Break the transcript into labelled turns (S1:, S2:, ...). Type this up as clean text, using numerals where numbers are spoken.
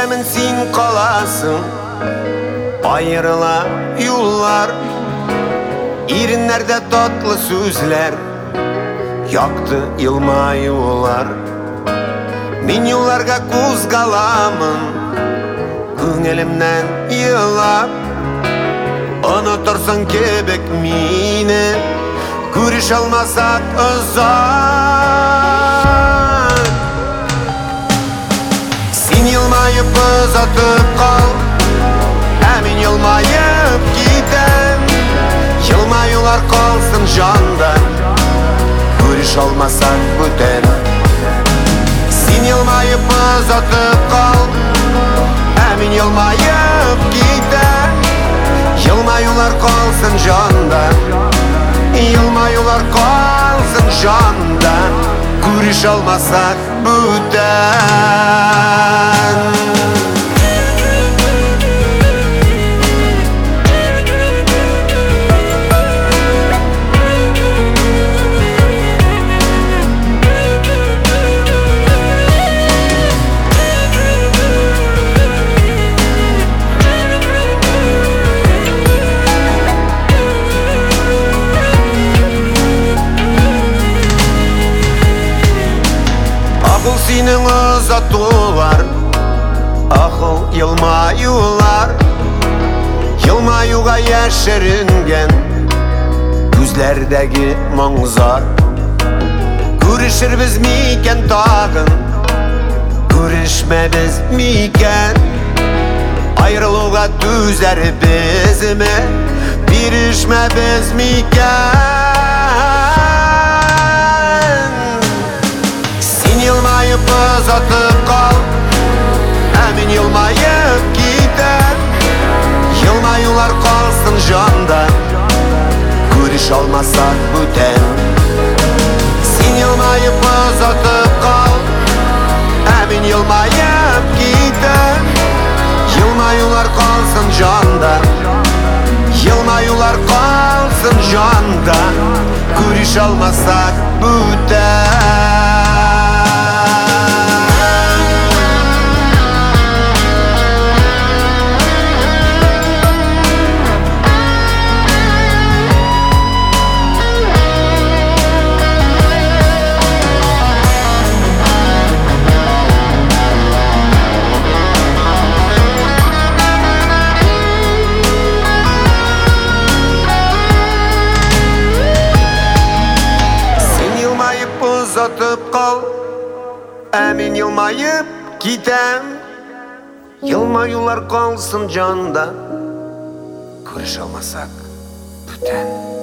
S1: Gidemin sen kalasın, ayrıla yollar. İrinlerde tatlı sözler yaktı yılmayular. Men yollarga ko'z qalamın, ko'nglimdan yığlab. Unutursan kebek meni, ko'risholmasak uzak. Sen yılmayıp uzatıp qal, men yılmayıp gitem. Yılmayular qalsın janda, ko'risholmasak бүтән. Sen yılmayıp uzatıp qal, men yılmayıp gitem. Yılmayular qalsın janda, yılmayular qalsın janda, ko'risholmasak бүтән. Akıl senin uzatуlar, akıl yılmayular. Yılmayuga yaşarıngen gözlerdeki manzar. Görüşürüz miken tagın, görüşmemiz miken? Ayrılığa düzer bizime, birişmemiz miken? Sen yılmayıp uzatıp qal, men yılmayıp gitem. Yılmayular qalsın janda, ko'risholmasak бүтән. Sen yılmayıp uzatıp qal, men yılmayıp gitem. Yılmayular qalsın janda, yılmayular qalsın janda, ko'risholmasak бүтән. Uzatıp qal, men yılmayıp gitem. Yılmayular qalsın janda, ko'risholmasak бүтән.